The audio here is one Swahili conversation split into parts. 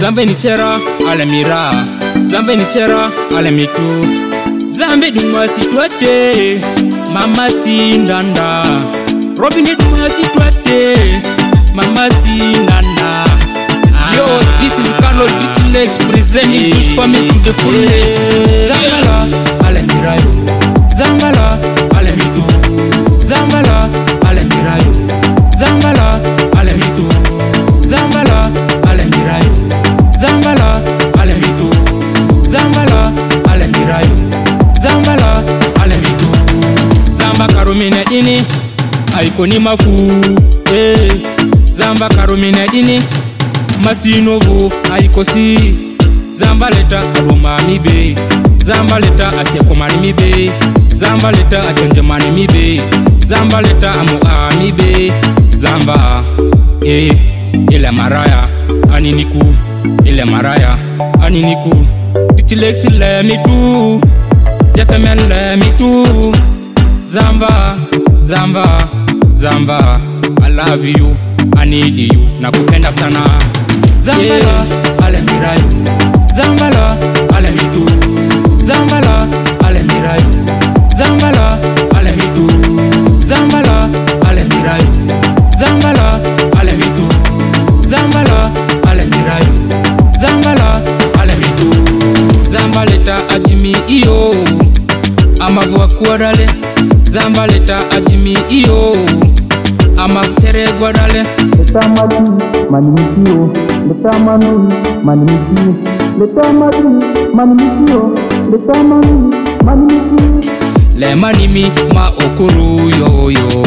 Zambe ni chera ale mira, zambe ni chera ale mitu. Zambe duma situate, mama sindanda. Robin duma situate, mama sindanda. Yo, this is Carlo Ditilex presenting this family to the fullest. Zambala ale mirayo, Zambala ale mitu. Zambala ale mirayo, Zambala ale mitu. Zambala ale mirayo, Zambala ale mitu. Zambala ale mirayo, Zambala ale mitu. Zamba karumine ini aikoni mafu, Zamba karumine ini masinovu aikosi. Zamba leta aroma mibe, Zamba leta asiakomani mibe, Zamba leta atonjamani mibe, Zamba leta amu mibe. Zamba ile maraya aniniku, ile maraya aniniku. Ditilex le mitu, Jefferman le mitu. Zamba, Zamba, Zamba, I love you, I need you, nakupenda sana. Zambala ale mirayo, Zambala ale mitu. Zambala ale mirayo, Zambala ale mitu. Zambala ale mirayo, Zambala ale mitu. Zambala ale mirayo, Zambala ale mitu. Zambaleta ajimi iyo amavua kuadale. Zambaleta ajimi iyo amavutere guadale. Leta madi manimitio, leta manu manimitio, leta madi manimitio, leta manu manimitio. Le manimi ma okuru yo yo,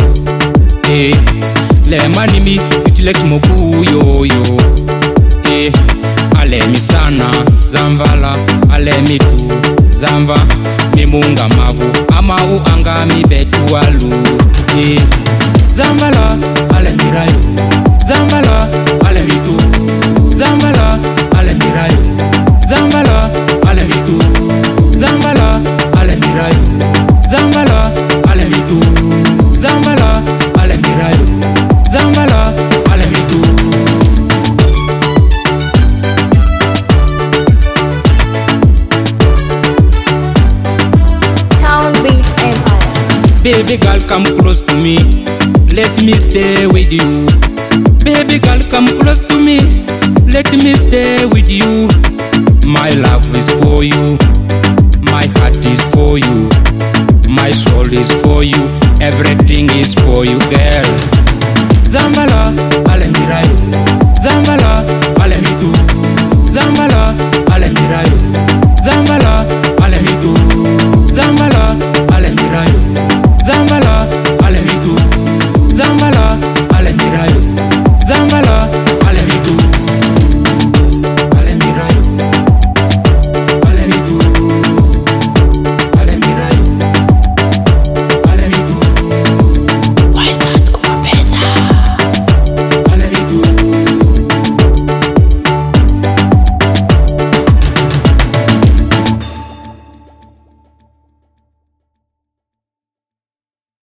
le manimi Ditilex moku yo yo, ale misana Zambala ale mitu. Zamba mimunga mavu ama uanga mibetu alu. Zambala ale mirayo, Zambala ale mitu. Zambala ale mirayo, Zambala ale mitu. Zambala ale mirayo, Zambala ale mitu. Zambala ale mirayo, Zambala ale mitu. Town Beats Empire. Baby girl, come close to me, let me stay with you. Baby girl, come close to me, let me stay with you. My love is for you, my heart is for you, my soul is for you, everything is for you, girl. Zambala ale mirayo, Zambala